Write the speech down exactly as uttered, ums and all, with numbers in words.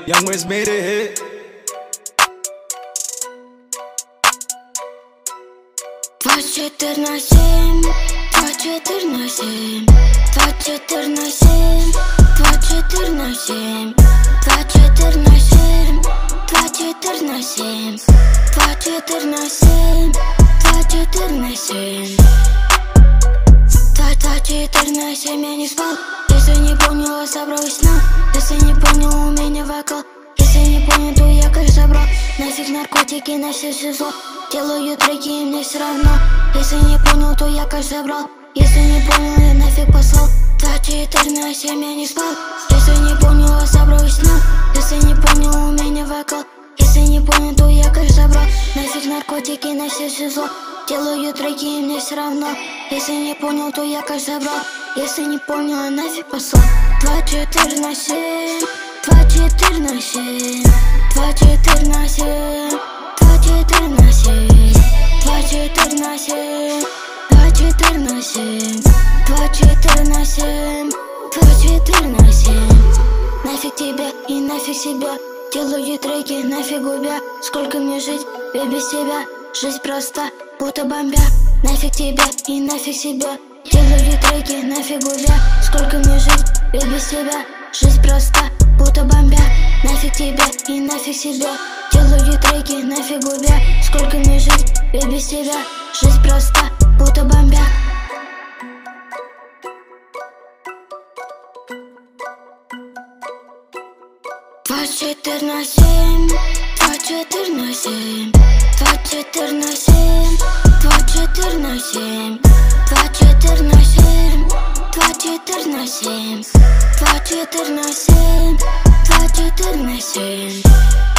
Young Wiz made a hit. двадцать четыре на семь, двадцать четыре на семь, двадцать четыре на семь, двадцать четыре на семь, двадцать четыре на семь, двадцать четыре на семь, двадцать четыре на семь, двадцать четыре на семь, двадцать четыре на семь. Я не спал, если не понял, я собрал из сна. Если не понял, у меня вокал. Если не понял, то я как забрал. Нафиг наркотики, на все СИЗО. Делаю треки, и мне все равно. Если не понял, то я как забрал. Если не понял, я нафиг послал. двадцать четыре на семь, я не спал. Если не понял, я собрал из сна. Если не понял, у меня вокал. Если не понял, то я как забрал. Нафиг наркотики, на все СИЗО. Делаю треки, и мне все равно. Если не понял, то я как забрал. Если не понял, я нафиг послал. двадцать четыре на семь, двадцать четыре на семь, двадцать четыре на семь, двадцать четыре на семь, двадцать четыре на семь, двадцать четыре на семь, двадцать четыре на семь, двадцать четыре на семь. Нафиг тебя и нафиг себя. Делаю треки, нафиг губя. Сколько мне жить, я без тебя. Жизнь проста, будто бомбя. Нафиг тебя и нафиг себя. Делаю треки, нафиг губя. Сколько мне жить, я без тебя. Жизнь проста, будто бомбя. Нафиг тебя и нафиг себя. Делаю треки, нафиг губя. Сколько мне жить, я без тебя. Жизнь проста, будто бомбя. двадцать четыре на семь, двадцать четыре на семь, двадцать четыре на семь, двадцать четыре на семь, двадцать четыре на семь, двадцать четыре на семь, двадцать четыре на семь, двадцать четыре на семь.